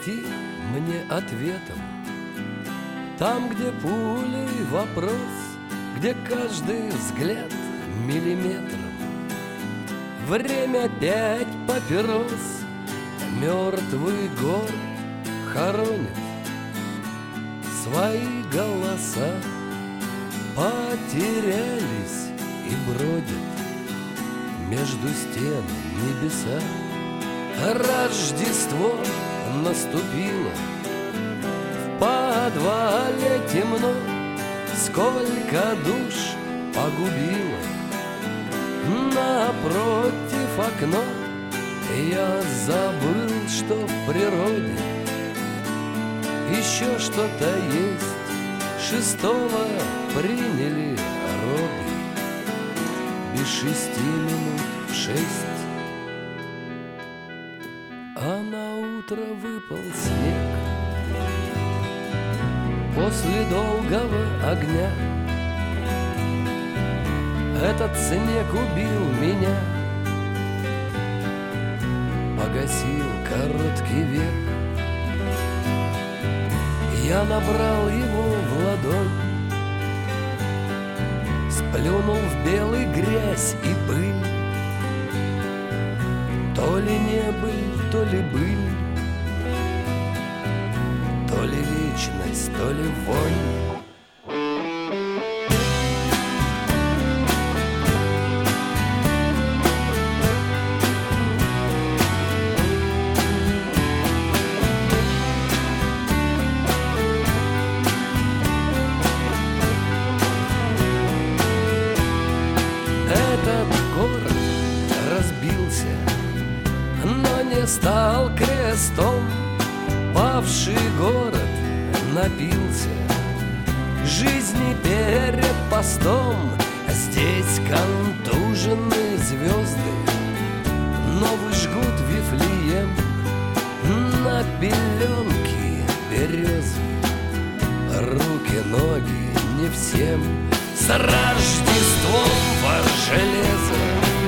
пройти мне ответом. Там, где пулей вопрос, где каждый взгляд миллиметром. Время 5 папирос, мертвый город хоронит. Свои голоса потерялись и бродят между стен небеса. Рождество наступило, в подвале темно, сколько душ погубило. Напротив окно я забыл, что в природе еще что-то есть. 6-го приняли роды, без 6 минут в 6. А на утро выпал снег после долгого огня. Этот снег убил меня, погасил короткий век. Я набрал его в ладонь, сплюнул в белый грязь и пыль. То ли не быль, то ли быль, то ли вечность, то ли вонь. Стал крестом, павший город напился жизни перед постом. Здесь контуженные звезды новый жгут Вифлеем на пеленке березы. Руки, ноги не всем, с Рождеством во железо.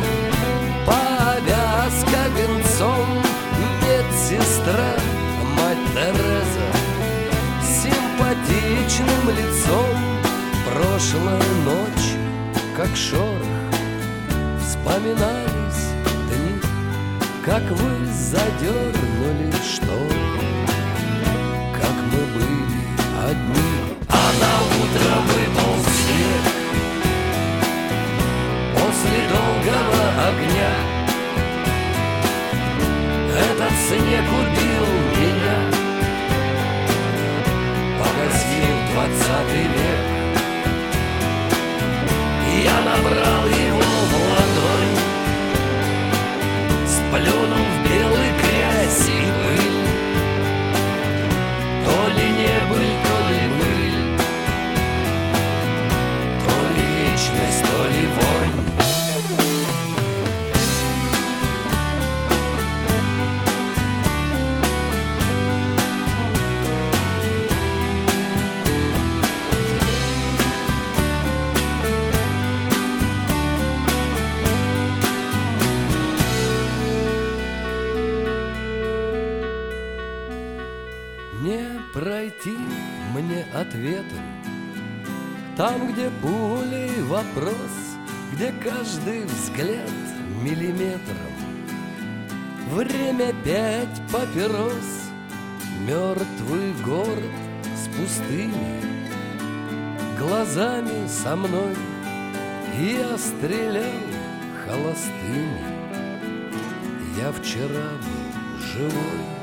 Повязка венцом, медсестра, мать Тереза, симпатичным лицом. Прошлая ночь, как шорох, вспоминались дни, как вы задернули шторы, как мы были одни. А на утро выпал снег после долгого огня. Этот снег убил меня, погасил 20 век. Я набрал его в ладонь, сплюнул в белый грязь и пыль. То ли не быль, то ли быль, то ли вечность, то ли вонь. Пройти мне ответом там, где пулей вопрос, где каждый взгляд миллиметром. Время 5 папирос, мертвый город с пустыми глазами со мной. Я стрелял холостыми, я вчера был живой.